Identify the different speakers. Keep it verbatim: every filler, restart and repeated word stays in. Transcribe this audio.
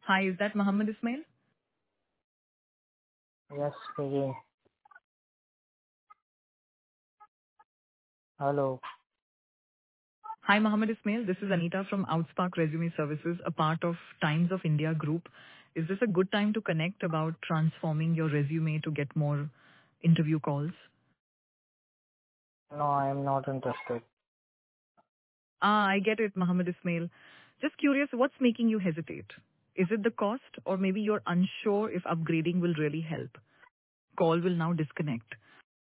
Speaker 1: Hi, is that Mohammed Ismail?
Speaker 2: Yes, speaking. Hello.
Speaker 1: Hi, Mohammed Ismail. This is Anita from Outspark Resume Services, a part of Times of India Group. Is this a good time to connect about transforming your resume to get more interview calls?
Speaker 2: No, I am not interested.
Speaker 1: Ah, I get it, Mohammed Ismail. Just curious, what's making you hesitate? Is it the cost, or maybe you're unsure if upgrading will really help? Call will now disconnect.